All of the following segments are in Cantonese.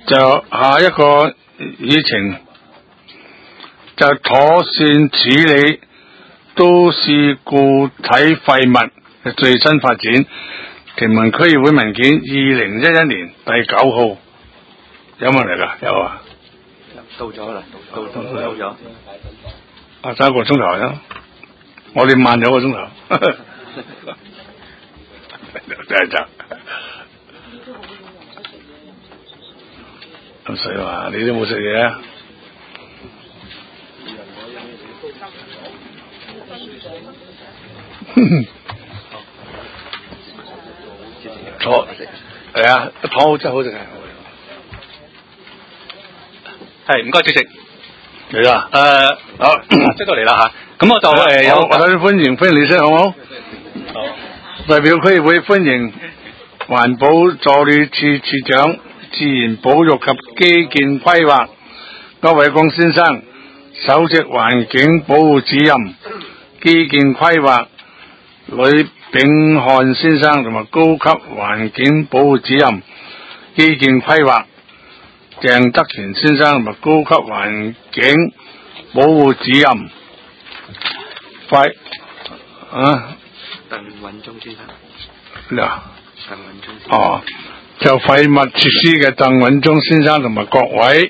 就下一個議程就妥善處理都市固體廢物嘅最新發展。屯門區議會文件2011年第9號有冇嚟㗎？有啊， 到咗啦，到咗。 啊，爭1個鐘頭啦，我哋慢咗1個鐘頭。真係得。咁水話你都冇食嘢啊？坐係啊，湯真係好食嘅。 係唔該主席。 嚟啦， 好，即到嚟啦嚇。咁我就有我首先歡迎你先好唔好？ 好。 代表區議會歡迎環保助理處處長、自然保育及基建規劃歐偉光先生、首席環境保護主任、基建規劃呂炳漢先生同埋高級環境保護主任、基建規劃鄭德權先生同埋高級環境保護主任鄧允中先生。 咩啊？ 鄧允中先生。 哦，就廢物設施嘅鄧允中先生同埋各位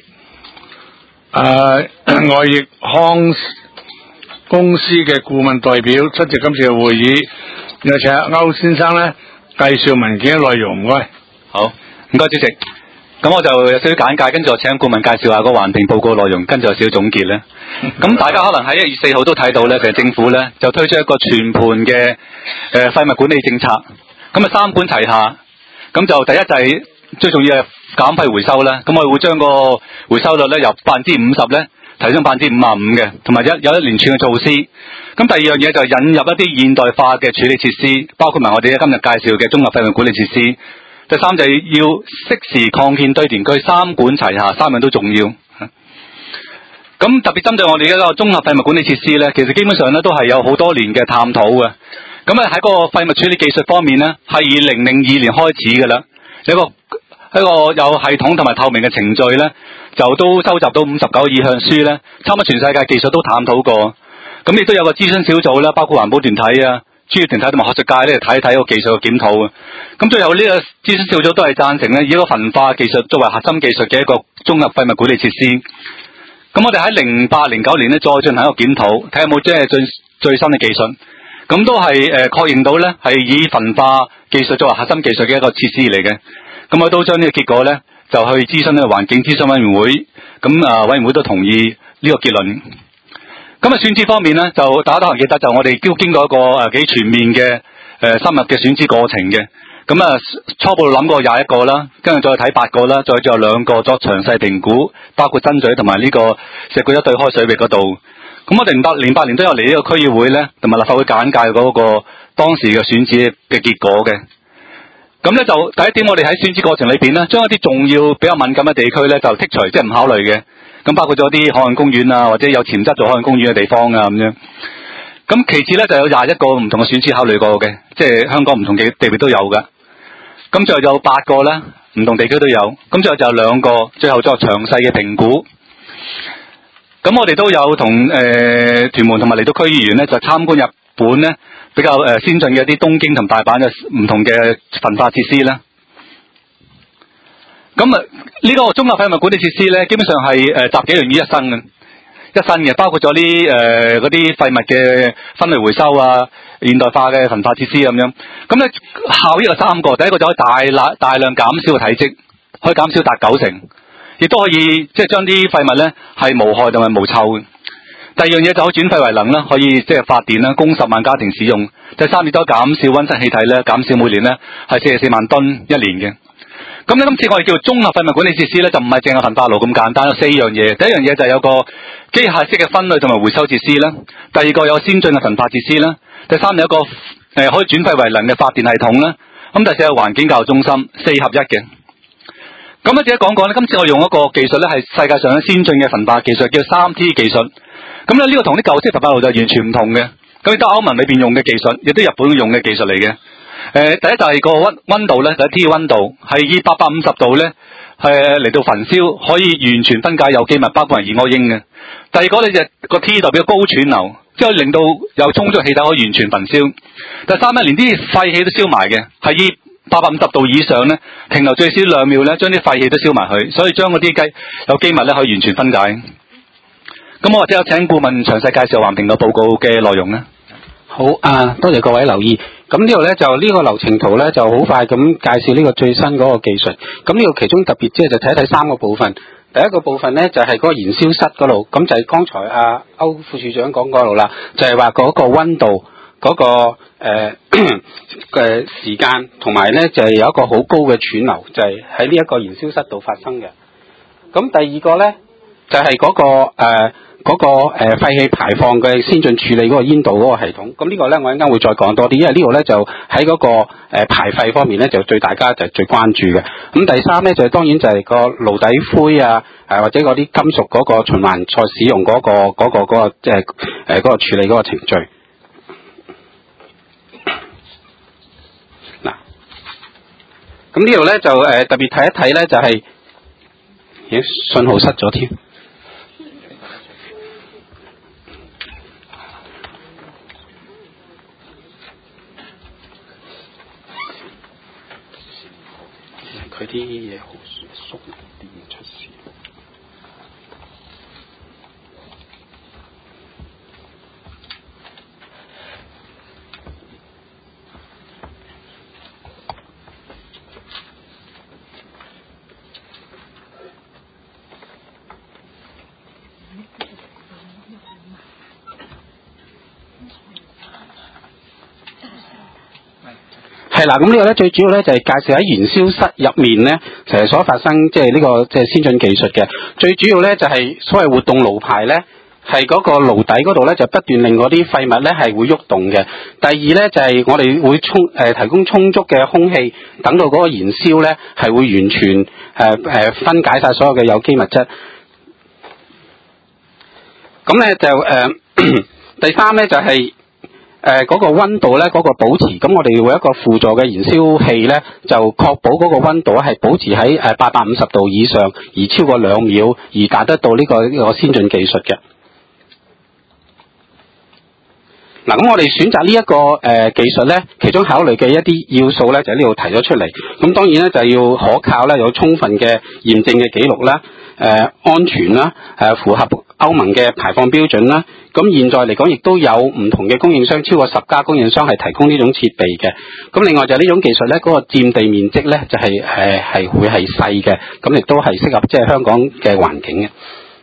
外翼康公司嘅顧問代表出席今次嘅會議，有請歐先生咧介紹文件嘅內容，唔該。 好，唔該主席。咁我就有少少簡介，跟住我請顧問介紹下個環評報告內容，跟住有少少總結咧。咁大家可能喺1月4號都睇到咧，其實政府咧就推出一個全盤嘅廢物管理政策，咁啊3管齊下。咁就第一就係最重要係減廢回收啦。咁我哋會將個回收率咧由50%咧提升55%嘅，同埋有一連串嘅措施。咁第二樣嘢就係引入一啲現代化嘅處理設施，包括埋我哋今日介紹嘅綜合廢物管理設施。第三就係要適時擴建堆填區，3管齊下，3樣都重要。咁特別針對我哋一個綜合廢物管理設施咧，其實基本上咧都係有好多年嘅探討嘅。咁喺個廢物處理技術方面咧，係以2002年開始嘅啦，一個有系統同埋透明嘅程序咧，就都收集到59意向書咧，差唔多全世界技術都探討過。咁亦都有個諮詢小組啦，包括環保團體啊、專業團體同埋學術界咧，睇一睇個技術嘅檢討啊。咁最後呢個諮詢小組都係贊成咧，以一個焚化技術作為核心技術嘅一個綜合廢物管理設施。咁我哋喺08、09年咧再進行一個檢討，睇下有冇即係最新嘅技術。咁都係確認到咧係以焚化技術作為核心技術嘅一個設施嚟嘅。咁我都將呢個結果咧就去諮詢呢個環境諮詢委員會。咁委員會都同意呢個結論。咁選址方面咧，就大家都還記得，就我哋都經過一個幾全面嘅深入嘅選址過程嘅。咁初步諗過21個啦，跟住再睇8個啦，再最後2個作詳細評估，包括真水同埋呢個石鼓一對開水域嗰度。咁我哋08年都有嚟呢個區議會咧，同埋立法會簡介嗰個當時嘅選址嘅結果嘅。咁咧就第一點，我哋喺選址過程裏邊咧，將一啲重要比較敏感嘅地區咧就剔除，即係唔考慮嘅。咁包括咗啲海岸公園啊，或者有潛質做海岸公園嘅地方啊咁樣。咁其次咧就有21個唔同嘅選址考慮過嘅，即係香港唔同嘅地域都有㗎。咁最後就有8個咧，唔同地區都有。咁最後就有2個，最後作詳細嘅評估。咁我哋都有同屯門同埋離島區議員咧，就參觀日本咧比較先進嘅一啲東京同大阪嘅唔同嘅焚化設施啦。咁呢個綜合廢物管理設施咧，基本上係集幾樣於一身嘅，包括咗啲嗰啲廢物嘅分類回收啊、現代化嘅焚化設施咁樣。咁咧效益有3個，第一個就可以大量減少嘅體積，可以減少達90%，亦都可以即係將啲廢物咧係無害同埋無臭嘅。第二樣嘢就可以轉廢為能啦，可以即係發電啦，供10萬家庭使用。第三亦都減少溫室氣體咧，減少每年咧係44萬噸一年嘅。咁咧今次我哋叫做綜合廢物管理設施咧，就唔係淨係焚化爐咁簡單，有4樣嘢。第一樣嘢就係有個機械式嘅分類同埋回收設施啦。第二個有先進嘅焚化設施啦。第三有一個可以轉廢為能嘅發電系統啦。咁第四有環境教育中心，4合1嘅。咁咧自己講講咧，今次我用一個技術咧係世界上先進嘅焚化技術，叫 3T 技術。咁咧呢個同啲舊式焚化爐就完全唔同嘅。咁亦都歐盟裏邊用嘅技術，亦都日本用嘅技術嚟嘅。第一就係個溫度咧，第一 T 嘅溫度係以850度咧嚟到焚燒，可以完全分解有機物，包括係二惡英嘅。第二個咧就個 T 代表高串流，即係令到有充足氣體可以完全焚燒。第三咧，連啲廢氣都燒埋嘅，係以850度以上咧，停留最少2秒咧，將啲廢氣都燒埋去，所以將嗰啲有機物咧可以完全分解。咁我或者有請顧問詳細介紹環評個報告嘅內容咧。 好多謝各位留意。咁呢度咧就呢個流程圖咧就好快咁介紹呢個最新嗰個技術。咁呢個其中特別即係就睇一睇3個部分。第一個部分咧就係嗰個燃燒室嗰度，咁就係剛才歐副處長講嗰度啦，就係話嗰個溫度嗰個時間，同埋咧就係有一個好高嘅串流，就係喺呢一個燃燒室度發生嘅。咁第二個咧就係嗰個廢氣排放嘅先進處理嗰個煙道嗰個系統。咁呢個咧我一陣間會再講多啲，因為呢度咧就喺嗰個排廢方面咧就對大家就最關注嘅。咁第三咧就當然就係個爐底灰或者嗰啲金屬嗰個循環再使用嗰個即係嗰個處理嗰個程序。嗱，咁呢度咧就特別睇一睇咧就係信號失咗添。佢啲嘢好縮啲出事。係啦，咁呢個咧最主要咧就係介紹喺燃燒室入面咧，其實所發生即係呢個即係先進技術嘅。最主要咧就係所謂活動爐排咧，係嗰個爐底嗰度咧就不斷令嗰啲廢物咧係會喐動嘅。第二咧就係我哋會提供充足嘅空氣，等到嗰個燃燒咧係會完全分解晒所有嘅有機物質。咁咧就第三咧就係嗰個溫度咧嗰個保持，咁我哋會有一個輔助嘅燃燒器咧，就確保嗰個溫度係保持喺850度以上，而超過2秒，而達得到呢個先進技術嘅。嗱，咁我哋選擇呢一個技術咧，其中考慮嘅一啲要素咧，就喺呢度提咗出嚟。咁當然咧就要可靠啦，有充分嘅驗證嘅記錄啦，安全啦，符合歐盟嘅排放標準啦。咁現在嚟講，亦都有唔同嘅供應商，超過10家供應商係提供呢種設備嘅。咁另外就係呢種技術咧，嗰個佔地面積咧就係會係細嘅，咁亦都係適合即係香港嘅環境嘅。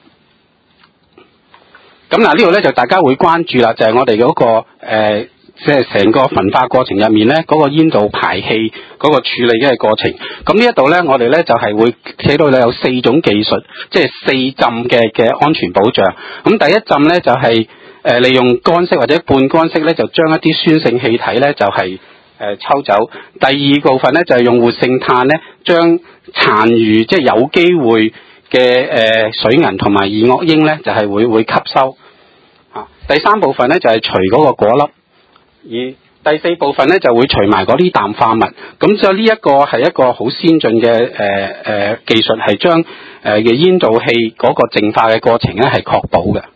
咁嗱，呢度咧就大家會關注啦，就係我哋嗰個即係成個焚化過程入面咧，嗰個煙道排氣嗰個處理嘅過程。咁呢一度咧，我哋咧就係會睇到咧有4種技術，即係4浸嘅安全保障。咁第一浸咧就係利用乾式或者半乾式咧，就將一啲酸性氣體咧就係抽走。第二部分咧就係用活性炭咧，將殘餘即係有機會嘅水銀同埋二惡英咧，就係會吸收。第三部分咧就係除嗰個果粒。而第4部分咧就會除埋嗰啲氮化物，咁所以呢一個係一個好先進嘅技術，係將嘅煙道氣嗰個淨化嘅過程咧係確保嘅。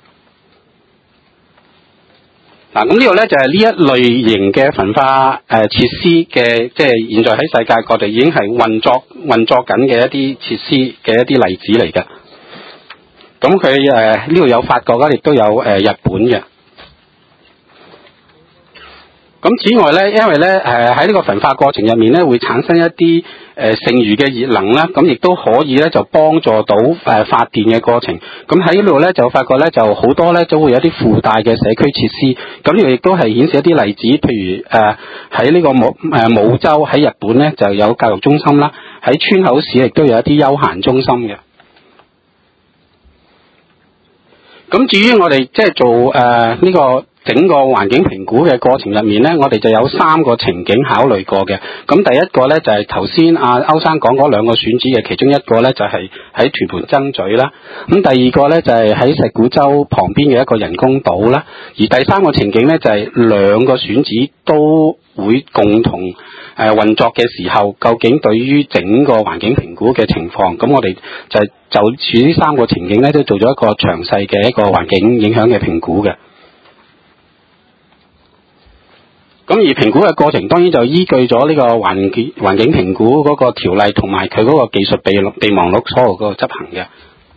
嗱，咁呢個咧就係呢一類型嘅焚化設施嘅，即係現在喺世界各地已經係運作緊嘅一啲設施嘅一啲例子嚟嘅。咁佢呢度有法國啦，亦都有日本嘅。咁此外咧，因為咧喺呢個焚化過程入面咧，會產生一啲剩餘嘅熱能啦，咁亦都可以咧就幫助到發電嘅過程。咁喺呢度咧就發覺咧就好多咧都會有啲附帶嘅社區設施。咁呢度亦都係顯示一啲例子，譬如喺呢個武州喺日本咧就有教育中心啦，喺川口市亦都有一啲休閒中心嘅。咁至於我哋即係做呢個整個環境評估嘅過程入面咧，我哋就有3個情景考慮過嘅。咁第一個咧就係頭先阿歐生講嗰2個選址嘅其中一個咧，就係喺屯門曾咀啦。咁第二個咧就係喺石鼓洲旁邊嘅一個人工島啦。而第3個情景咧就係2個選址都會共同運作嘅時候，究竟對於整個環境評估嘅情況，咁我哋就住呢3個情景咧，都做咗一個詳細嘅一個環境影響嘅評估嘅。咁而評估嘅過程當然就依據咗呢個環境評估嗰個條例同埋佢嗰個技術備忘錄所有嗰個執行嘅。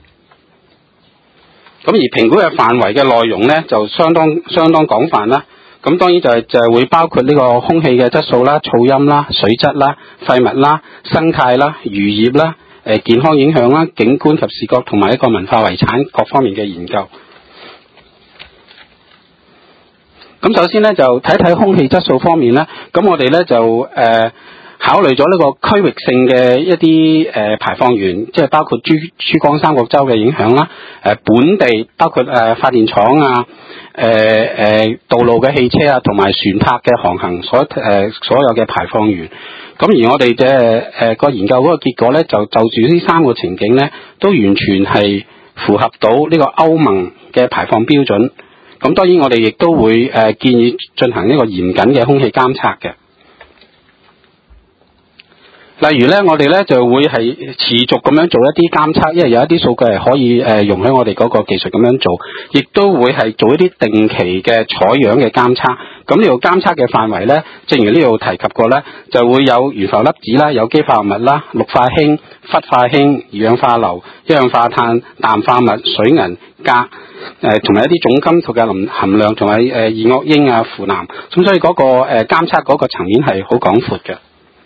咁而評估嘅範圍嘅內容咧就相當廣泛啦。咁當然就係會包括呢個空氣嘅質素啦、噪音啦、水質啦、廢物啦、生態啦、漁業啦、健康影響啦、景觀及視覺同埋一個文化遺產各方面嘅研究。咁首先咧就睇睇空氣質素方面咧，咁我哋咧就考慮咗呢個區域性嘅一啲排放源，即係包括珠江三角洲嘅影響啦，本地包括發電廠啊、道路嘅汽車啊，同埋船舶嘅航行所有嘅排放源。咁而我哋嘅個研究嗰個結果咧，就住呢3個情景咧，都完全係符合到呢個歐盟嘅排放標準。咁當然我哋亦都會建議進行呢個嚴謹嘅空氣監測嘅。例如咧，我哋咧就會係持續咁樣做一啲監測，因為有一啲數據係可以容許我哋嗰個技術咁樣做，亦都會係做一啲定期嘅採樣嘅監測。咁呢度監測嘅範圍咧，正如呢度提及過咧，就會有懸浮粒子啦、有機化合物啦、氯化氫、氟化氫、二氧化硫、一氧化碳、氮化物、水銀、鎘，同埋一啲重金屬嘅含量，同埋二惡英啊、呋喃。咁所以嗰個監測嗰個層面係好廣闊嘅。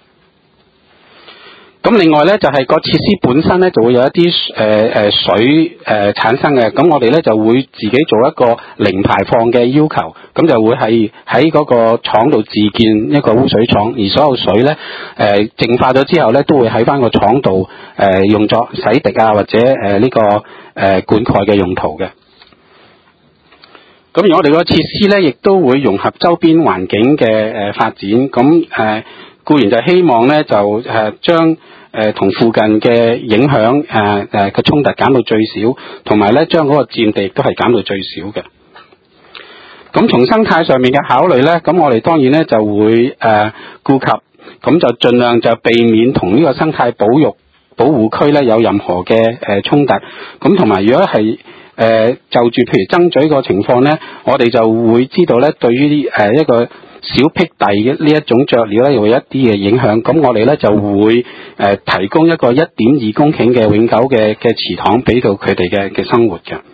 咁另外咧就係個設施本身咧就會有一啲水產生嘅，咁我哋咧就會自己做一個零排放嘅要求，咁就會係喺嗰個廠度自建一個污水廠，而所有水咧淨化咗之後咧都會喺翻個廠度用作洗滌啊或者呢個灌溉嘅用途嘅。咁而我哋個設施咧亦都會融合周邊環境嘅發展，咁固然就希望咧就將同附近嘅影響嘅衝突減到最少，同埋咧將嗰個佔地亦都係減到最少嘅。咁從生態上面嘅考慮咧，咁我哋當然咧就會顧及，咁就盡量就避免同呢個生態保護區咧有任何嘅衝突。咁同埋如果係就住譬如曾咀個情況咧，我哋就會知道咧對於一個小闢地嘅呢一種雀鳥咧，會有一啲嘅影響。咁我哋咧就會提供一個1.2公頃嘅永久嘅池塘俾到佢哋嘅生活嘅。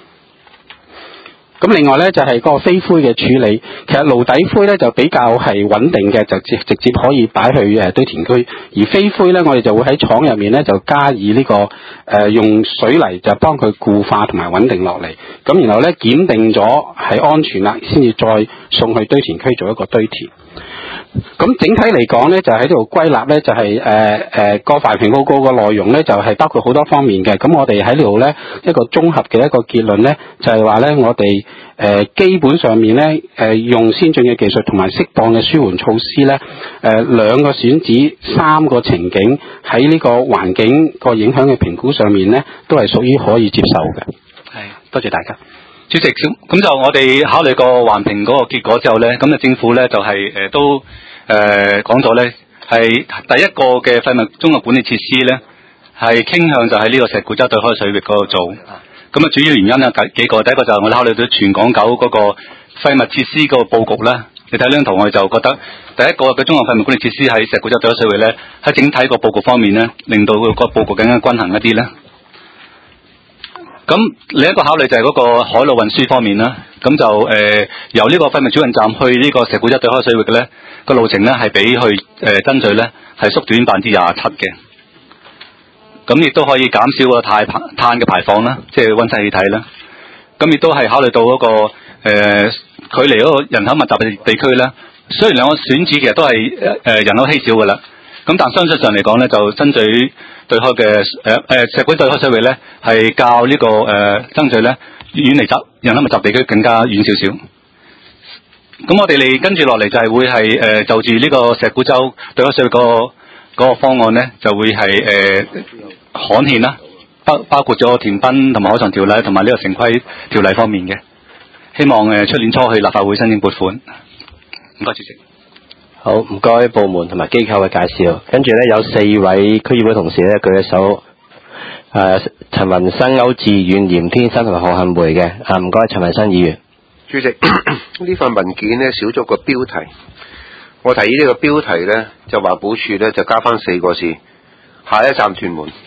咁另外咧就係嗰個飛灰嘅處理，其實爐底灰咧就比較係穩定嘅，就直接可以擺去堆填區。而飛灰咧，我哋就會喺廠入面咧就加以呢個用水泥就幫佢固化同埋穩定落嚟。咁然後咧檢定咗係安全啦，先至再送去堆填區做一個堆填。咁整體嚟講咧，就喺度歸納咧，就係個環評報告個內容咧，就係包括好多方面嘅。咁我哋喺呢度咧一個綜合嘅一個結論咧，就係話咧，我哋基本上面咧用先進嘅技術同埋適當嘅舒緩措施咧，2個選址3個情景喺呢個環境個影響嘅評估上面咧，都係屬於可以接受嘅。係，多謝大家。 主席，咁就我哋考慮個環評嗰個結果之後咧，咁政府咧就係都講咗咧，係第一個嘅廢物綜合管理設施咧，係傾向就喺呢個石鼓洲對開水域嗰度做。咁啊，主要原因啊幾個，第一個就係我哋考慮到全港9嗰個廢物設施個佈局啦。你睇呢張圖，我哋就覺得第一個嘅綜合廢物管理設施喺石鼓洲對開水域咧，喺整體個佈局方面咧，令到個佈局更加均衡一啲咧。咁另一個考慮就係嗰個海路運輸方面啦，咁就由呢個廢物轉運站去呢個石鼓洲對開水域嘅咧，個路程咧係比去曾咀咧係縮短27%嘅，咁亦都可以減少個碳嘅排放啦，即係溫室氣體啦。咁亦都係考慮到嗰個距離嗰個人口密集嘅地區咧，雖然2個選址其實都係人口稀少㗎啦，咁但相對上嚟講咧，就曾咀對開嘅石鼓洲對開水域咧，係較呢個曾咀咧遠離人口密集地區更加遠少少。 咁我哋嚟跟住落嚟就係會係就住呢個石鼓洲對開水嗰個方案咧，就會係刊憲啦，包括咗田濱同埋海床條例同埋呢個城規條例方面嘅，希望出年初去立法會申請撥款。唔該主席。 好，唔該部門同埋機構嘅介紹。跟住咧有4位區議會同事咧舉咗手，陳雲生、區志遠、嚴天生同埋何幸梅嘅。唔該，陳雲生議員。 主席，呢份文件呢少咗個標題，我提議呢個標題呢，就環保署呢就加翻4個字，下一站屯門。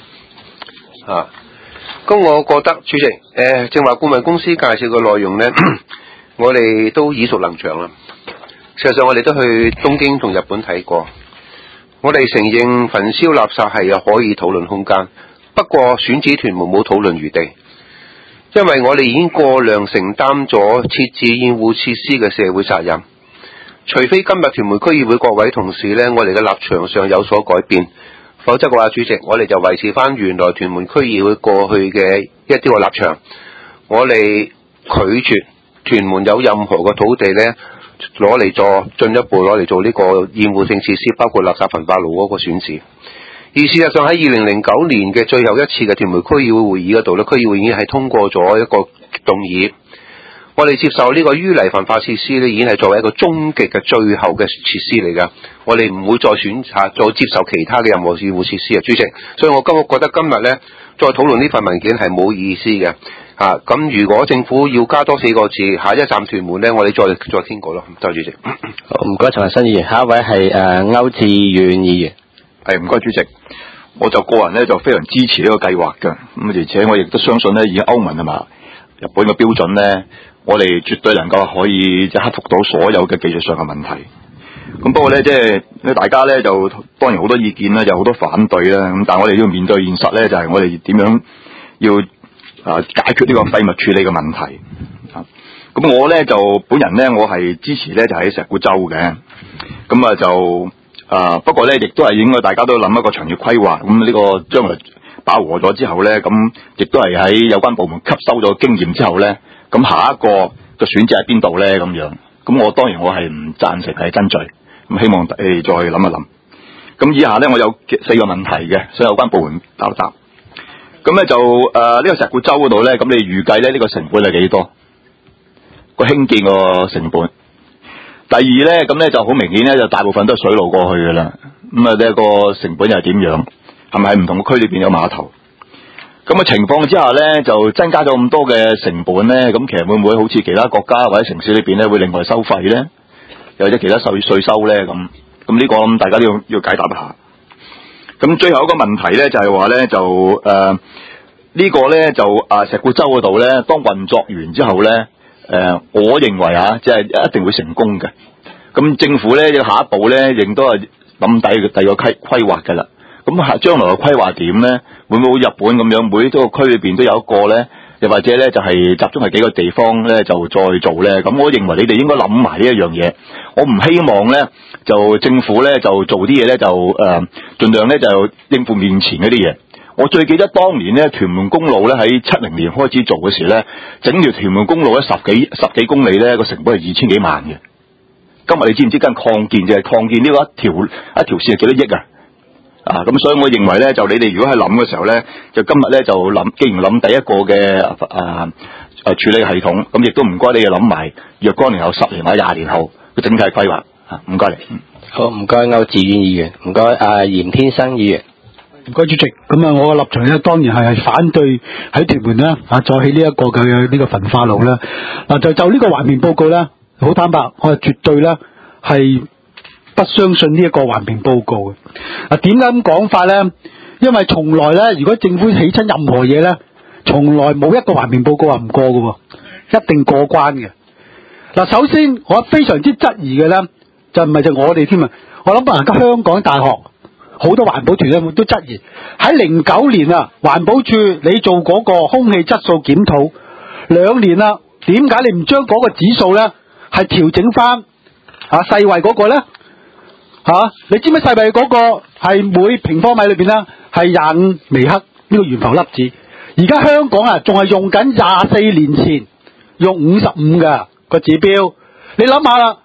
咁我覺得主席，正話顧問公司介紹嘅內容呢，我哋都耳熟能詳啦。事實上我哋都去東京同日本睇過，我哋承認焚燒垃圾係有可以討論空間，不過選址屯門冇討論餘地。因為我哋已經過量承擔咗設置厭惡設施嘅社會責任，除非今日屯門區議會各位同事呢，我哋嘅立場上有所改變，否則嘅話，主席，我哋就維持翻原來屯門區議會過去嘅一啲個立場，我哋拒絕屯門有任何個土地呢攞嚟做進一步攞嚟做呢個厭惡性設施，包括垃圾焚化爐嗰個選址。而事實上喺2009年嘅最後一次嘅屯門區議會會議嗰度咧，區議會已經係通過咗一個動議，我哋接受呢個淤泥焚化設施咧，已經係作為一個終極嘅最後嘅設施嚟㗎。我哋唔會再選擇再接受其他嘅任何厭惡設施啊，主席。所以我覺得今日咧再討論呢份文件係冇意思嘅。咁如果政府要加多4個字，下一站屯門咧，我哋再傾過咯。多謝主席。 好，唔該陳雲生議員，下一位係區志遠議員。 唔該主席，我就個人咧就非常支持呢個計劃嘅，咁而且我亦都相信咧，以歐盟同埋日本嘅標準咧，我哋絕對能夠可以克服到所有嘅技術上嘅問題。咁不過咧，即係大家咧就當然好多意見啦，有好多反對啦。咁但係我哋要面對現實咧，就係我哋點樣要解決呢個廢物處理嘅問題。咁我咧就本人咧，我係支持咧就喺石鼓洲嘅。咁就不過咧，亦都係應該大家都諗一個長遠規劃。咁呢個將來飽和咗之後咧，咁亦都係喺有關部門吸收咗經驗之後咧，咁下一個嘅選擇喺邊度咧？咁樣，咁我當然我係唔贊成係爭取，咁希望再諗一諗。咁以下咧，我有4個問題嘅，所以有關部門答一答。咁咧就呢個石鼓洲嗰度咧，咁你預計咧呢個成本係幾多？個興建個成本。第二咧，咁咧就好明顯咧，就大部分都係水路過去嘅啦。咁呢個成本又係點樣？係咪喺唔同嘅區裏邊有碼頭？咁嘅情況之下咧，就增加咗咁多嘅成本咧，咁其實會唔會好似其他國家或者城市裏邊咧，會另外收費咧？又或者其他稅收咧？咁呢個大家都要解答一下。咁最後一個問題咧，就係話咧，就呢個咧就石鼓洲嗰度咧，當運作完之後咧。我認為即係一定會成功嘅。咁政府咧下一步咧，亦都係諗第二個規劃嘅啦。咁將來嘅規劃點咧，會唔會日本咁樣，每個區裏邊都有一個咧，又或者咧就係集中喺幾個地方咧就再做咧？咁我認為你哋應該諗埋呢一樣嘢。我唔希望咧就政府咧就做啲嘢咧就盡量咧就應付面前嗰啲嘢。我最記得當年咧屯門公路咧喺70年開始做嘅時咧，整條屯門公路咧十幾公里咧個成本係2000幾萬嘅。今日你知唔知跟擴建就係擴建呢個一條線係幾多億啊？咁所以我認為咧就你哋如果係諗嘅時候咧，就今日咧就諗，既然諗第一個嘅處理系統，咁亦都唔該你諗埋若干年後10年或者20年後嘅整體規劃。唔該你。 好，唔該區志遠議員，唔該嚴天生議員。 唔該主席，咁我嘅立場咧，當然係反對喺屯門咧再起呢一個嘅呢個焚化爐啦。就呢個環評報告咧，好坦白，我係絕對咧係不相信呢一個環評報告嘅。點解咁講法咧？因為從來咧，如果政府起親任何嘢咧，從來冇一個環評報告話唔過嘅，一定過關嘅。首先我非常之質疑嘅咧，就唔係就我哋添啊，我諗而家香港大學。好多環保團咧都質疑喺09年環保署你做嗰個空氣質素檢討2年啦，點解你唔將嗰個指數咧係調整翻世衛嗰個咧？你知唔知世衛嗰個係每平方米裏邊咧係25微克呢個懸浮粒子？而家香港仲係用緊24年前用55嘅個指標，你諗下啦，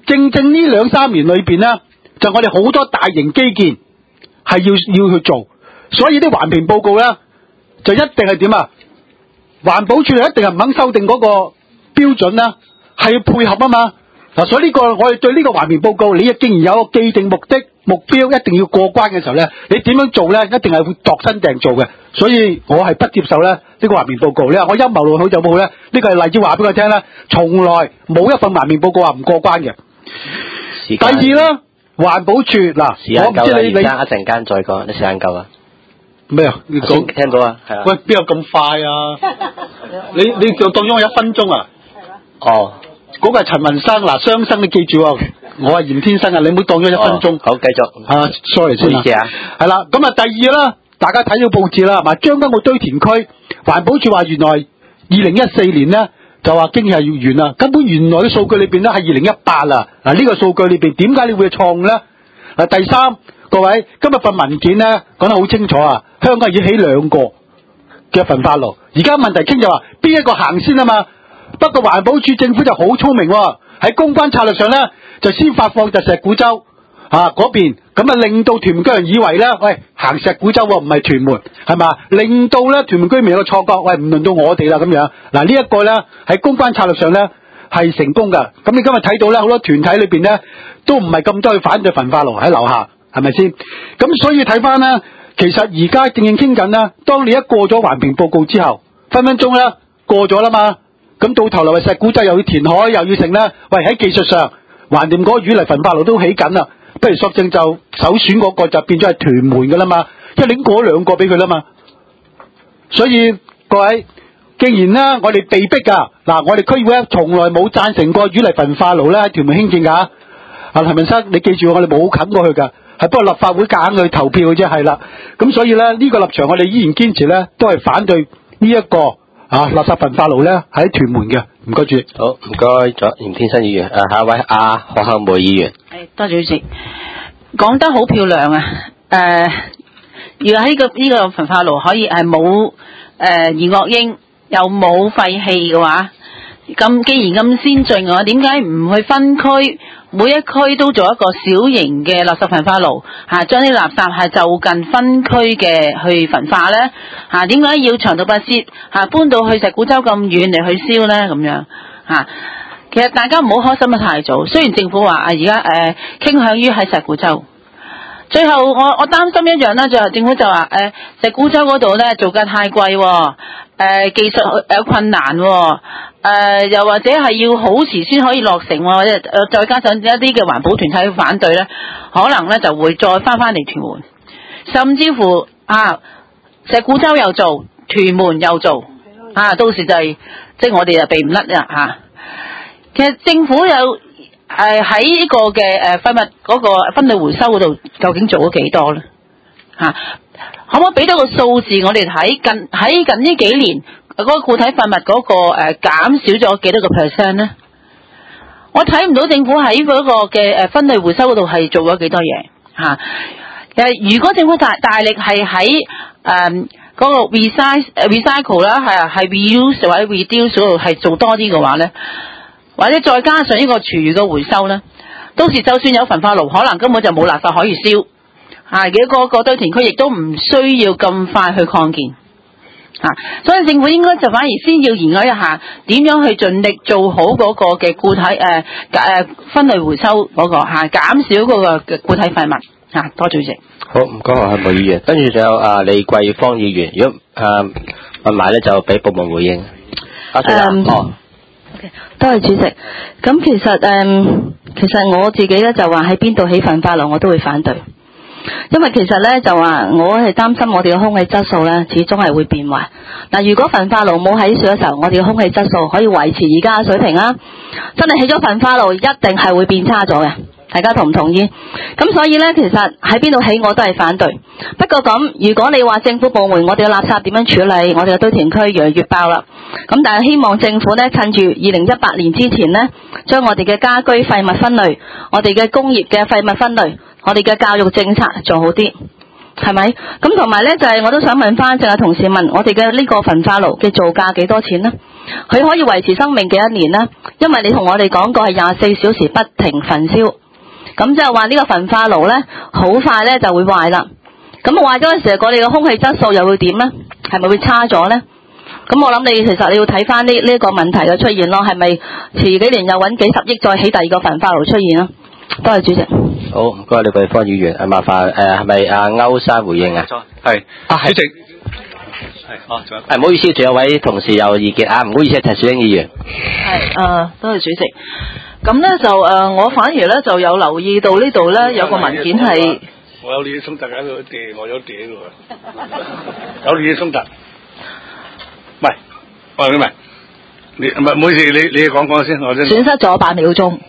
正呢2-3年裏邊咧，就我哋好多大型基建係要去做，所以啲環評報告咧就一定係點啊？環保署一定係唔肯修訂嗰個標準啦，係要配合啊嘛。嗱，所以呢個我哋對呢個環評報告，你既然有個既定目的目標，一定要過關嘅時候咧，你點樣做咧，一定係會度身訂做嘅。所以我係不接受咧呢個環評報告。你話我陰謀論好就冇咧？呢個係例子話俾我聽啦，從來冇一份環評報告話唔過關嘅。第二啦，環保署嗱，我唔知你一陣間再講，你時間夠啊？ 咩啊？你講聽到啊？係啊。 喂，邊有咁快啊？你就當咗我1分鐘啊？ 哦。嗰個係陳文生嗱，雙生你記住啊，我係嚴天生啊，你唔好當咗1分鐘。 好，繼續。 sorry 先啦。係啦，咁啊，第二啦，大家睇到報紙啦，係嘛？將軍澳堆填區環保署話原來2014年咧就話經係要完啦，根本原來嘅數據裏邊咧係2018啦。嗱，呢個數據裏邊點解你會錯咧？嗱，第三，各位今日份文件咧講得好清楚啊，香港要起2個嘅焚化爐，而家問題傾就話邊一個行先啊嘛。不過環保署政府就好聰明喎，喺公關策略上咧就先發放就石鼓洲嗰邊，咁啊令到屯門居人以為咧，喂行石鼓洲唔係屯門係嘛，令到咧屯門居民有個錯覺，喂唔輪到我哋啦咁樣。嗱，呢一個咧喺公關策略上咧係成功噶。咁你今日睇到咧好多團體裏邊咧都唔係咁多去反對焚化爐喺樓下，係咪先？咁所以睇翻咧，其實而家正傾緊啦。當你一過咗環評報告之後，分分鐘咧過咗啦嘛。咁到頭來話石鼓洲又要填海又要成啦，喂喺技術上橫掂嗰個魚泥焚化爐都起緊啦，不如索性就首選嗰個就變咗係屯門噶啦嘛，因為你已經過咗2個俾佢啦嘛。所以各位，既然咧我哋被逼噶，嗱我哋區議會從來冇贊成過魚泥焚化爐咧喺屯門興建噶。陳文生，你記住我哋冇冚過去噶，係不過立法會夾硬去投票嘅啫，係啦。咁所以咧呢個立場我哋依然堅持咧，都係反對呢一個。垃圾焚化爐咧喺屯門嘅，唔該主席。 好，唔該咗嚴天生議員。下一位何杏梅議員。 多謝主席，講得好漂亮啊！如果喺呢個焚化爐可以係冇二惡英又冇廢氣嘅話，咁既然咁先進嘅話，點解唔去分區？每一區都做一個小型嘅垃圾焚化爐，將啲垃圾係就近分區嘅去焚化咧，點解要長途跋涉搬到去石鼓洲咁遠嚟去燒咧？咁樣其實大家唔好開心得太早。雖然政府話而家傾向於喺石鼓洲，最後我擔心一樣啦，就係政府就話石鼓洲嗰度咧造價太貴，技術有困難。又或者係要好遲先可以落成，或者再加上一啲嘅環保團體反對咧，可能咧就會再翻嚟屯門，甚至乎石鼓洲又做，屯門又做，到時就係即係我哋就避唔甩啦。其實政府有喺呢個嘅廢物嗰個分類回收嗰度，究竟做咗幾多咧？可唔可以俾到個數字我哋睇？喺近呢幾年。嗰個固體廢物嗰個減少咗幾多個 percent 咧？我睇唔到政府喺嗰個嘅分類回收嗰度係做咗幾多嘢嚇。如果政府大力係喺嗰個 recycle 啦，係 reuse 或者 reduce 嗰度係做多啲嘅話咧，或者再加上呢個廚餘嘅回收咧，到時就算有焚化爐，可能根本就冇垃圾可以燒嘅個堆填區亦都唔需要咁快去擴建。所以政府應該就反而先要研究一下點樣去盡力做好嗰個嘅固體分類回收嗰個減少嗰個嘅固體廢物多謝主席。 好，唔該何杏梅議員，跟住仲有李桂芳議員。如果問埋咧，就俾部門回應。 多謝主席。咁其實我自己咧就話喺邊度起焚化爐我都會反對。因為其實咧就話我係擔心我哋嘅空氣質素咧始終係會變壞。嗱，如果焚化爐冇喺樹嘅時候，我哋嘅空氣質素可以維持而家嘅水平啦。真係起咗焚化爐，一定係會變差咗嘅。大家同唔同意？咁所以咧，其實喺邊度起我都係反對。不過咁，如果你話政府部門我哋嘅垃圾點樣處理，我哋嘅堆填區越嚟越爆啦。咁但係希望政府咧趁住2018年之前咧，將我哋嘅家居廢物分類、我哋嘅工業嘅廢物分類、我哋嘅教育政策做好啲，係咪？咁同埋咧就係我都想問翻，淨係同事問我哋嘅呢個焚化爐嘅造價幾多錢呢？佢可以維持生命幾多年呢？ 因為你同我哋講過係24小時不停焚燒，咁即係話呢個焚化爐咧，好快咧就會壞啦。咁壞咗嘅時候，我哋嘅空氣質素又會點咧？係咪會差咗咧？咁我諗你其實你要睇翻呢個問題嘅出現咯，係咪遲幾年又揾幾十億再起第二個焚化爐出現咯？多謝主席。 好，唔該，李桂芳議員，麻煩係咪阿歐生回應啊？ 係，主席。 唔好意思，仲有位同事有意見啊，唔好意思，陳小英議員。 係，多謝主席。咁咧就我反而咧就有留意到呢度咧有個文件係。 我有利益衝突喺度地，我有地嘅喎，有利益衝突。唔係，喂，唔係，你唔係，唔好意思，你講先，我先。 損失咗8秒鐘。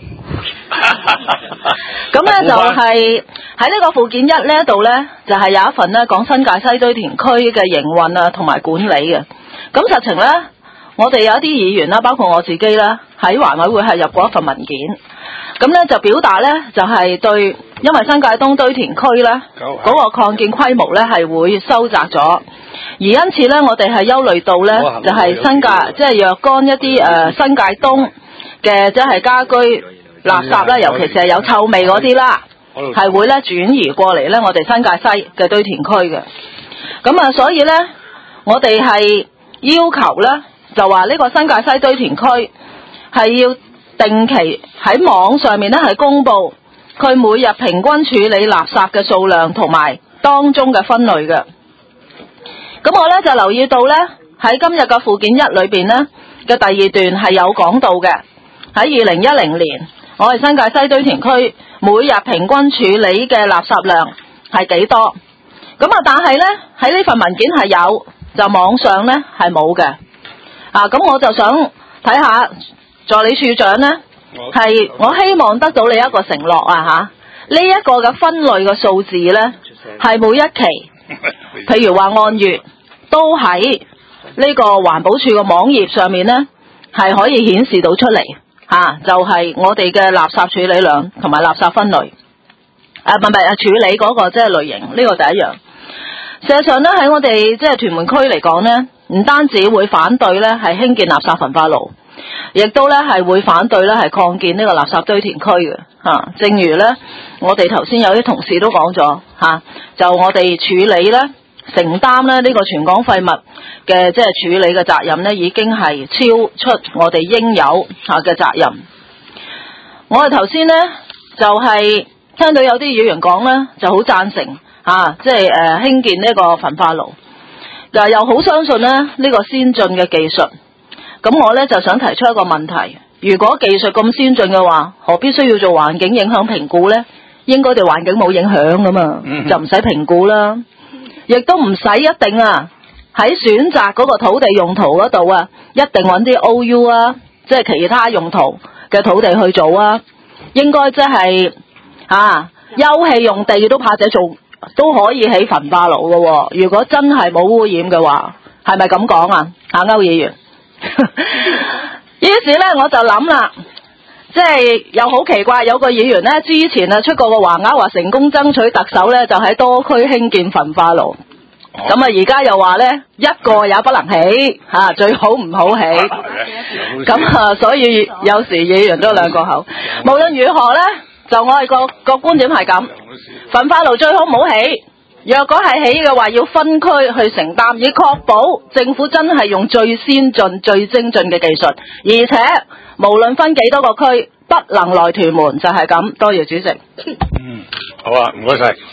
咁咧就係喺呢個附件1呢一度咧，就係有一份咧講新界西堆填區嘅營運啊同埋管理嘅。咁實情咧，我哋有一啲議員啦，包括我自己啦，喺環委會係入過一份文件。咁咧就表達咧就係對，因為新界東堆填區咧嗰個擴建規模咧係會收窄咗，而因此咧我哋係憂慮到咧就係新界即係若干一啲新界東嘅即係家居垃圾啦，尤其是係有臭味嗰啲啦，係會咧轉移過嚟咧我哋新界西嘅堆填區嘅。咁所以咧我哋係要求咧就話呢個新界西堆填區係要定期喺網上面咧係公布佢每日平均處理垃圾嘅數量同埋當中嘅分類嘅。咁我咧就留意到咧喺今日嘅附件1裏邊咧嘅第2段係有講到嘅，喺2010年我哋新界西堆填區每日平均處理嘅垃圾量係幾多？咁但係咧喺呢份文件係有，就網上咧係冇嘅。咁我就想睇下助理處長咧，係我希望得到你一個承諾呢一個嘅分類嘅數字咧，係每一期，譬如話按月都喺呢個環保署嘅網頁上面咧，係可以顯示到出嚟就係我哋嘅垃圾處理量同埋垃圾分類，處理嗰個即係類型，呢個第一樣。事實上咧喺我哋即係屯門區嚟講咧，唔單止會反對咧係興建垃圾焚化爐，亦都咧係會反對咧係擴建呢個垃圾堆填區嘅正如咧我哋頭先有啲同事都講咗就我哋處理咧承擔咧呢個全港廢物嘅即係處理嘅責任咧，已經係超出我哋應有嘅責任。我哋頭先咧就係聽到有啲議員講咧，就好贊成即係興建呢個焚化爐，又好相信咧呢個先進嘅技術。咁我咧就想提出一個問題，如果技術咁先進嘅話，何必需要做環境影響評估咧？應該對環境冇影響噶嘛，就唔使評估啦，亦都唔使一定喺選擇嗰個土地用途嗰度一定揾啲 OU 即係其他用途嘅土地去做應該即係休憩用地都怕者做都可以起焚化爐嘅。如果真係冇污染嘅話，係咪咁講歐議員？於是咧我就諗啦，即係又好奇怪，有個議員咧之前出過個橫額話成功爭取特首咧就喺多區興建焚化爐，咁而家又話咧一個也不能起最好唔好起，咁所以有時議員都兩個口。無論如何咧，就我哋個觀點係咁，焚化爐最好唔好起。若果係起嘅話，要分區去承擔，以確保政府真係用最先進、最精進嘅技術，而且無論分幾多個區，不能來屯門，就係咁。多謝主席。 好唔該晒。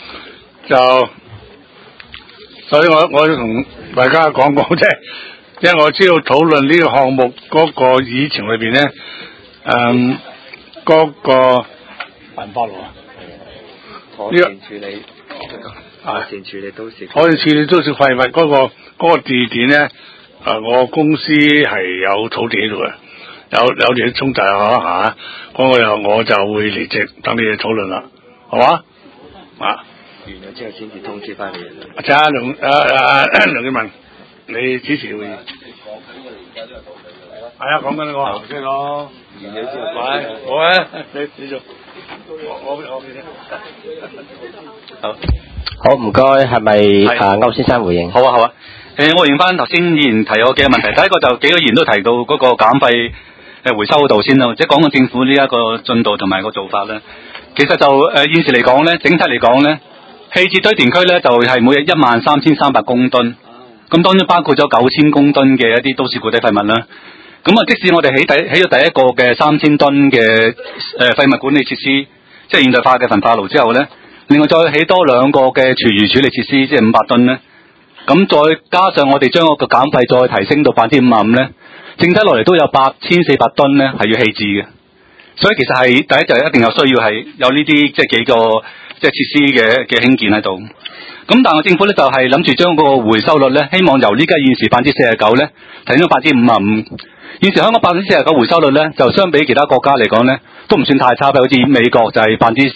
所以我要同大家講即係，因為我知道討論呢個項目嗰個議程裏邊咧，嗰個焚化爐妥善處理。妥善處理都市廢物嗰個地點咧，我公司係有土地喺度嘅，有啲衝突嗰個我就會離席，等你哋討論啦，好嘛？完咗之後先至通知翻你。 梁建文，你支持會議？係講緊呢個頭先咯。完咗之後，好你做。我好，唔該，係咪歐先生回應？ 好啊。我回應翻頭先議員提過幾個問題。第一個就幾個議員都提到嗰個減廢回收嗰度先啦，或者講講政府呢一個進度同埋個做法咧。其實就現時嚟講咧，整體嚟講咧，棄置堆填區咧就係每日13,300公噸，咁當然包括咗9,000公噸嘅一啲都市固體廢物啦。咁啊，即使我哋起咗第一個嘅3,000噸嘅廢物管理設施，即係現代化嘅焚化爐之後咧，另外再起多2個嘅廚餘處理設施，即係500噸咧。咁再加上我哋將個減費再提升到55%咧，整體落嚟都有8,400噸咧係要棄置嘅。所以其實係第一就一定有需要係有呢啲即係幾個即係設施嘅興建喺度。咁但係政府咧就係諗住將個回收率咧，希望由呢家現時49%咧提升到55%。現時香港49%回收率咧，就相比其他國家嚟講咧，都唔算太差嘅，好似美國就係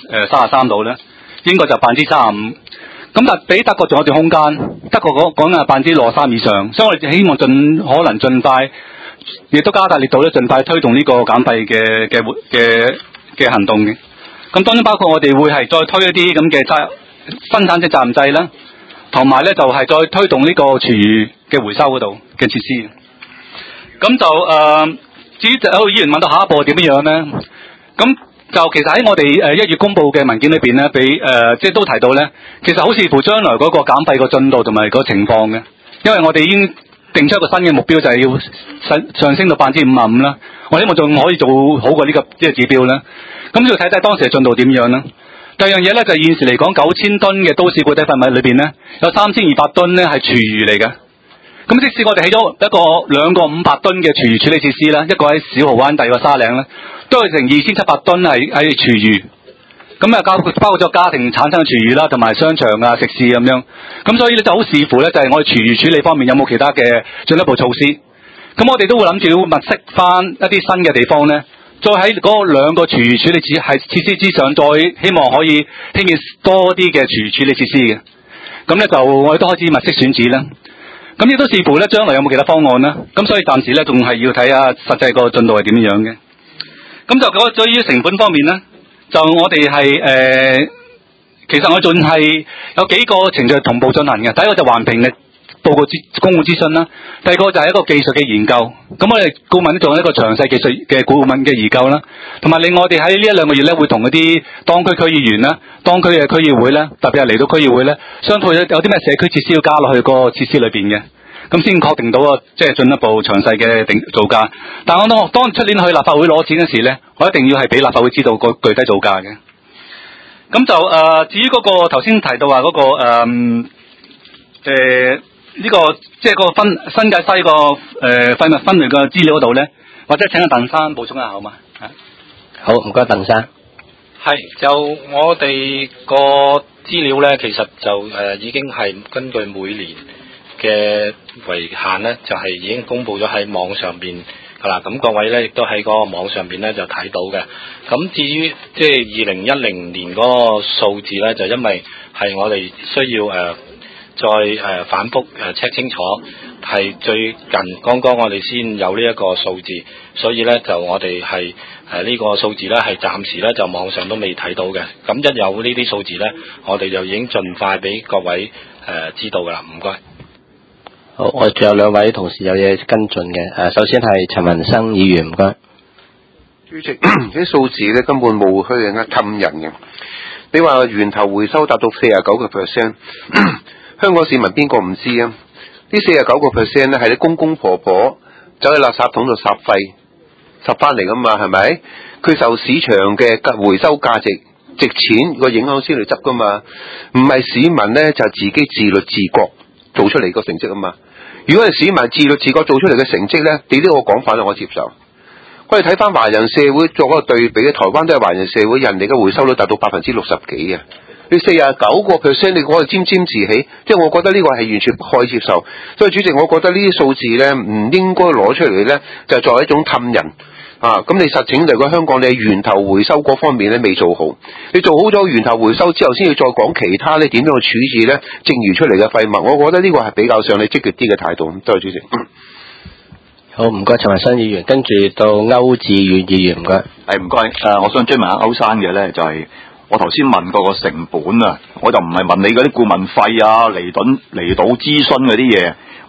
33%度咧，英國就35%。咁但係比德國仲有段空間，德國講緊係63%以上，所以我哋希望盡快，亦都加大力度咧，盡快推動呢個減廢嘅行動嘅。咁當然包括我哋會係再推一啲咁嘅生產者責任制啦，同埋咧就係再推動呢個廚餘嘅回收嗰度嘅設施。咁就至於有議員問到下一步點樣咧，咁就其實喺我哋1月公佈嘅文件裏邊咧，即係都提到咧，其實好視乎將來嗰個減廢個進度同埋個情況嘅，因為我哋已經定出一個新嘅目標，就係要上升到55%啦。我希望仲可以做好過呢個指標啦。咁要睇睇當時嘅進度點樣啦。第二樣嘢咧就係現時嚟講9,000噸嘅都市固體廢物裏邊咧，有3,200噸咧係廚餘嚟嘅。咁即使我哋起咗2個500噸嘅廚餘處理設施啦，一個喺小蠔灣，第二個沙嶺咧，都係成2,700噸係廚餘。咁啊包括咗家庭產生嘅廚餘啦，同埋商場啊、食肆咁樣。咁所以咧就好視乎咧，就係我哋廚餘處理方面有冇其他嘅進一步措施。咁我哋都會諗住要物色翻一啲新嘅地方咧，再喺嗰2個廚餘處理設施之上，再希望可以興建多啲嘅廚餘處理設施嘅。咁咧就我哋都開始物色選址啦。咁亦都視乎咧將來有冇其他方案啦。咁所以暫時咧仲係要睇下實際個進度係點樣嘅。咁就對於成本方面咧，就我哋係其實我仲係有幾個程序同步進行嘅。第一個就環評嘅報告公共諮詢啦，第二個就係一個技術嘅研究。咁我哋顧問做一個詳細技術嘅顧問嘅研究啦，同埋另外我哋喺呢1-2個月咧會同嗰啲當區區議員啦、當區嘅區議會咧，特別係嚟到區議會咧，商討有啲咩社區設施要加落去個設施裏邊嘅，咁先確定到即係進一步詳細嘅造價。但我當出年去立法會攞錢嗰時咧，我一定要係俾立法會知道個具體造價嘅。咁就至於嗰個頭先提到話嗰個呢個即係個新界西個廢物分類嘅資料嗰度咧，或者請阿鄧生補充一下好嘛？ 好，唔該，鄧生。 係，就我哋個資料咧，其實就已經係根據每年嘅為限咧，就係已經公佈咗喺網上邊㗎啦。咁各位咧亦都喺嗰個網上邊咧就睇到嘅。咁至於即係2010年嗰個數字咧，就因為係我哋需要再反覆check 清楚，係最近剛剛我哋先有呢一個數字，所以咧就我哋係呢個數字咧係暫時咧就網上都未睇到嘅。咁一有呢啲數字咧，我哋就已經盡快俾各位知道㗎啦。唔該。 好，我仲有2位同事有嘢跟進嘅。首先係陳文生議員，唔該。 主席，啲數字咧根本冇虛嘅氹人嘅。你話源頭回收達到49%，香港市民邊個唔知啊？呢49%咧係你公公婆婆走去垃圾桶度拾廢拾翻嚟噶嘛，係咪？佢受市場嘅回收價值值錢個影響先嚟執噶嘛，唔係市民咧就自己自律自覺做出嚟個成績啊嘛。如果係市民自律自覺做出嚟嘅成績咧，你呢個講法咧我接受。我哋睇翻華人社會作一個對比，台灣都係華人社會，人哋嘅回收率達到60%幾啊！你49%，你講係沾沾自喜，即係我覺得呢個係完全不可以接受。所以主席，我覺得呢啲數字咧唔應該攞出嚟咧，就作為一種氹人啊！咁你實情嚟講，香港你源頭回收嗰方面咧未做好，你做好咗源頭回收之後，先要再講其他咧點樣去處置咧剩餘出嚟嘅廢物。我覺得呢個係比較上你積極啲嘅態度。多謝主席。 好，唔該，陳文生議員，跟住到歐志遠議員，唔該。 唔該，我想追問下歐生嘅咧，就係我頭先問過個成本啊，我就唔係問你嗰啲顧問費啊、離島諮詢嗰啲嘢，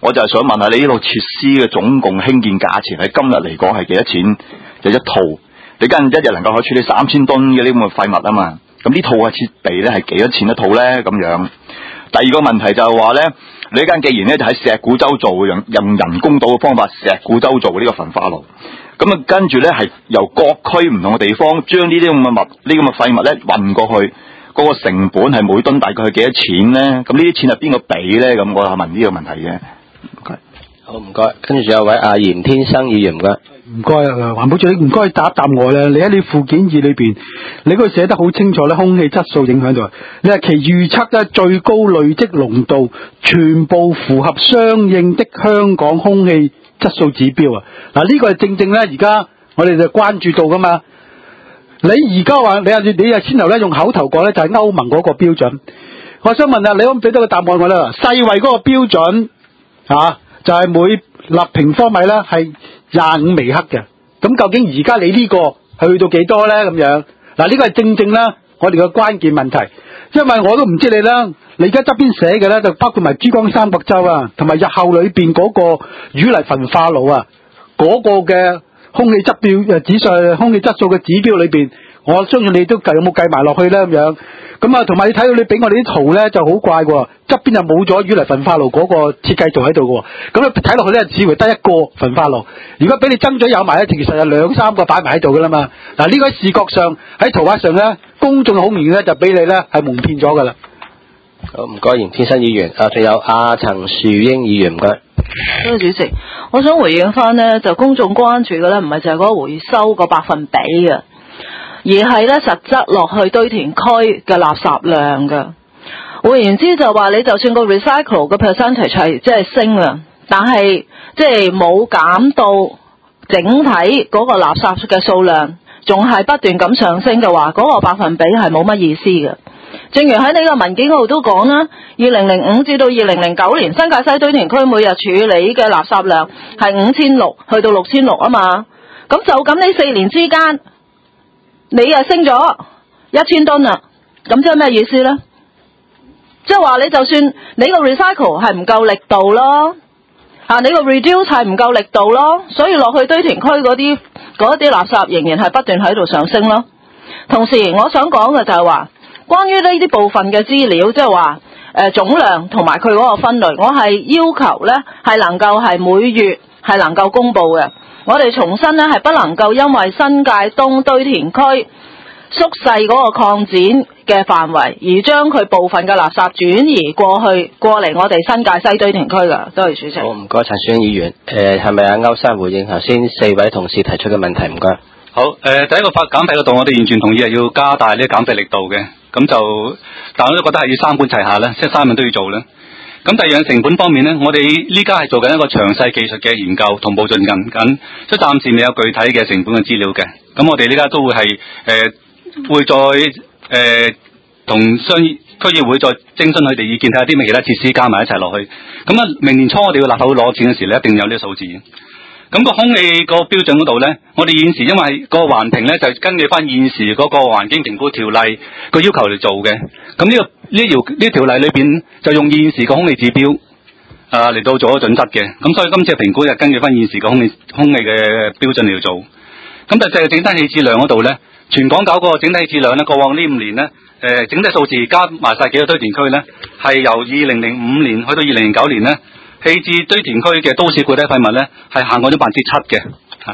我就係想問下你呢套設施嘅總共興建價錢喺今日嚟講係幾多錢？就一套，你間一日能夠可以處理30噸嘅呢咁嘅廢物啊嘛？咁呢套嘅設備咧係幾多錢一套咧？咁樣。第二個問題就係話咧，你呢間既然咧就喺石鼓洲做，用人工島嘅方法，石鼓洲做呢個焚化爐，咁啊跟住咧係由各區唔同嘅地方將呢啲咁嘅呢咁嘅廢物咧運過去，嗰個成本係每噸大概係幾多錢咧？咁呢啲錢係邊個俾咧？咁我係問呢個問題嘅。唔該。 好，唔該。跟住仲有位阿嚴天生議員，唔該。 唔該啊，環保署，唔該答一答我咧。你喺你附件2裏邊，你嗰度寫得好清楚咧，空氣質素影響到。你話其預測咧最高累積濃度全部符合相應的香港空氣質素指標啊！嗱，呢個係正正咧，而家我哋就關注到噶嘛。你而家話你先頭咧用口頭講咧，就係歐盟嗰個標準。我想問下，你可唔可以俾到個答案我咧？世衛嗰個標準啊，就係每立平方米咧係25微克嘅，咁究竟而家你呢個去到幾多咧？咁樣嗱，呢個係正正啦，我哋嘅關鍵問題，因為我都唔知你啦，你而家側邊寫嘅咧就包括埋珠江三角洲啊，同埋日後裏邊嗰個淤泥焚化爐啊，嗰個嘅空氣質標指數、空氣質素嘅指標裏邊，我相信你都有冇計埋落去咧咁樣。咁啊，同埋你睇到你俾我哋啲圖咧就好怪喎，側邊就冇咗淤泥焚化爐嗰個設計圖喺度嘅喎，咁你睇落去咧似乎得一個焚化爐，如果俾你爭咗有埋咧，其實有2-3個擺埋喺度嘅啦嘛。嗱，呢個喺視覺上喺圖畫上咧，公眾好明顯咧就俾你咧係蒙騙咗嘅啦。 好，唔該，嚴天生議員。仲有阿陳樹英議員，唔該。 多謝主席，我想回應翻呢，就公眾關注嘅咧，唔係就係嗰個回收個百分比嘅。而係咧實質落去堆填區嘅垃圾量㗎。換言之就話你就算個 recycle 嘅 percentage 係即係升啊，但係即係冇減到整體嗰個垃圾嘅數量，仲係不斷咁上升嘅話，嗰個百分比係冇乜意思嘅。正如喺呢個文件嗰度都講啦，2005至到2009年新界西堆填區每日處理嘅垃圾量係5600去到6600啊嘛。咁就咁呢4年之間，你又升咗1000噸啦，咁即係咩意思呢？即係話你就算你個 recycle 係唔夠力度咯，你個 reduce 係唔夠力度咯，所以落去堆填區嗰啲垃圾仍然係不斷喺度上升咯。同時我想講嘅就係話，關於呢啲部分嘅資料，即係話總量同埋佢嗰個分類，我係要求呢係能夠係每月係能夠公布嘅。我哋重新呢係不能夠因為新界東堆填區縮細嗰個擴展嘅範圍，而將佢部分嘅垃圾轉移過嚟我哋新界西堆填區㗎。多謝主席。 好，唔該陳樹英議員。係咪阿歐生回應頭先4位同事提出嘅問題？唔該。 好，第一個減廢嗰度，我哋完全同意係要加大呢個減廢力度嘅。咁就，但我都覺得係要三管齊下啦，即係三樣都要做啦。咁第二樣成本方面呢，我哋呢家係做緊一個詳細技術嘅研究，同步進行緊，所以暫時未有具體嘅成本嘅資料嘅。咁我哋呢家都會係會再同區議會再徵詢佢哋意見，睇下啲咩其他設施加埋一齊落去。咁啊，明年初我哋要立法會攞錢嘅時咧，一定有呢個數字。咁個空氣個標準嗰度咧，我哋現時因為個環評咧就根據翻現時嗰個環境評估條例個要求嚟做嘅。咁呢條例裏邊就用現時個空氣指標嚟到做一個準則嘅。咁所以今次嘅評估就根據翻現時個空氣嘅標準嚟到做。咁但係整體氣質量嗰度咧，全港搞個整體氣質量咧，過往呢5年咧，整體數字加埋晒幾個堆填區咧，係由2005年去到2009年咧，棄置堆填區嘅都市固體廢物咧，係下降咗7%嘅。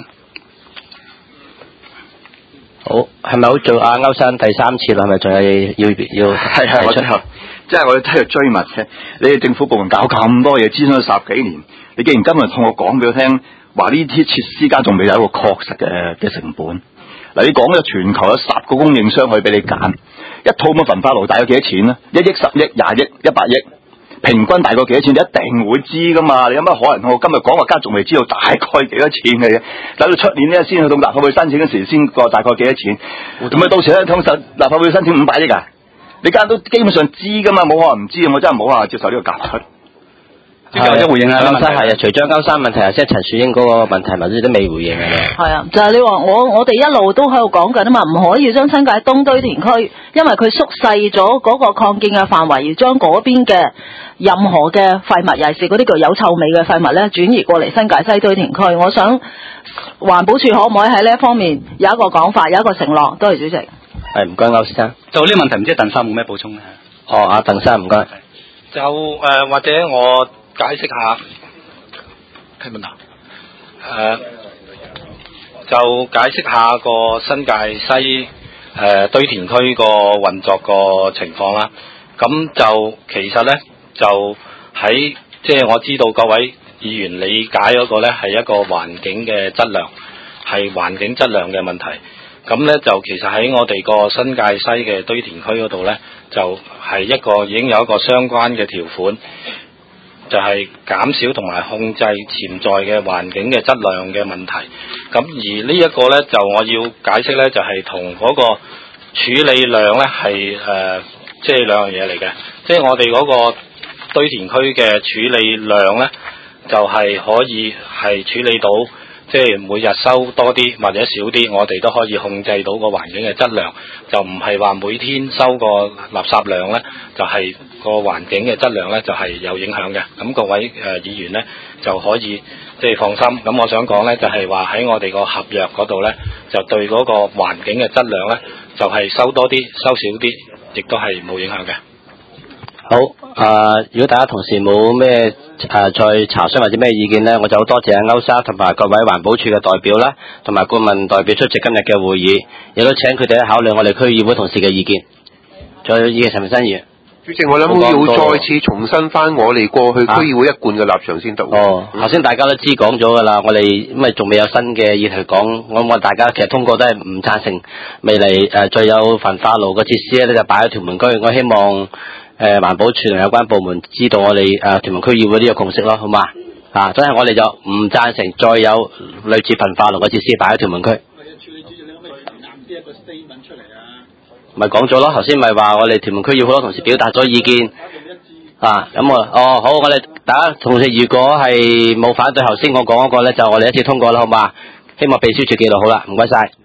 好，係咪好做阿歐生第3次啦？係咪仲有要係我最後，即係我哋喺度追問嘅。你哋政府部門搞咁多嘢，諮詢咗10幾年，你竟然今日同我講俾我聽，話呢啲設施家仲未有一個確實嘅成本。嗱，你講咗全球有10個供應商可以俾你揀，一套咁嘅焚化爐大概幾多錢呢？1億、10億、20億、100億，平均大概幾多錢？你一定會知噶嘛？你有乜可能我今日講話家仲未知道大概幾多錢嘅啫？等到出年咧先去到立法會申請嗰時先個大概幾多錢？咁啊到時咧通實立法會申請500億啊？你間都基本上知噶嘛？冇可能唔知，我真係冇可能接受呢個假出。 即係或者回應下啦。 歐生係啊，除咗歐生問題，即係陳樹英嗰個問題，文主席都未回應嘅。 係啊，就係、是、你話我哋一路都喺度講緊啊嘛，唔可以將新界東堆填區，因為佢縮細咗嗰個擴建嘅範圍，而將嗰邊嘅任何嘅廢物，尤其是嗰啲具有臭味嘅廢物咧，轉移過嚟新界西堆填區。我想環保署可唔可以喺呢一方面有一個講法，有一個承諾？多謝主席。 係唔該，歐先生。 就呢個問題，唔知鄧生冇咩補充咧？ 哦，阿鄧生唔該。 就或者我解釋下，聽唔聽到？就解釋下個新界西堆填區個運作個情況啦。咁就其實咧，就喺即係我知道各位議員理解嗰個咧係一個環境嘅質量，係環境質量嘅問題。咁咧就其實喺我哋個新界西嘅堆填區嗰度咧，就係一個已經有一個相關嘅條款，就係減少同埋控制潛在嘅環境嘅質量嘅問題。咁而呢一個咧，就我要解釋咧，就係同嗰個處理量咧係即係兩樣嘢嚟嘅。即係我哋嗰個堆填區嘅處理量咧，就係可以係處理到。即係每日收多啲或者少啲，我哋都可以控制到個環境嘅質量，就唔係話每天收個垃圾量呢，就係個環境嘅質量呢，就係有影響嘅。咁各位議員呢，就可以即係放心。咁我想講呢，就係話喺我哋個合約嗰度呢，就對嗰個環境嘅質量呢，就係收多啲收少啲，亦都係冇影響嘅。 好，如果大家同事冇咩再查詢或者咩意見呢，我就好多謝歐生同埋各位環保署嘅代表啦，同埋顧問代表出席今日嘅會議，亦都請佢哋考慮我哋區議會同事嘅意見。再有意見，陳文新議員。 主席，我諗要再次重申翻我哋過去區議會一貫嘅立場先得。 頭先大家都知講咗㗎啦，我哋因為仲未有新嘅議題講，我大家其實通過都係唔贊成未來再有焚化爐嘅設施咧，就擺喺屯門區。我希望環保署同有關部門知道我哋屯門區議會呢個共識咯，好嘛？真係我哋就唔贊成再有類似焚化爐嘅設施擺喺屯門區。處理主席，你可唔可以硬啲一個 statement 出嚟啊？咪講咗咯，頭先咪話我哋屯門區要好多同事表達咗意見。咁好，我哋大家同事如果係冇反對頭先我講嗰個咧，就我哋一次通過啦，好嘛？希望秘書處記錄好啦，唔該晒。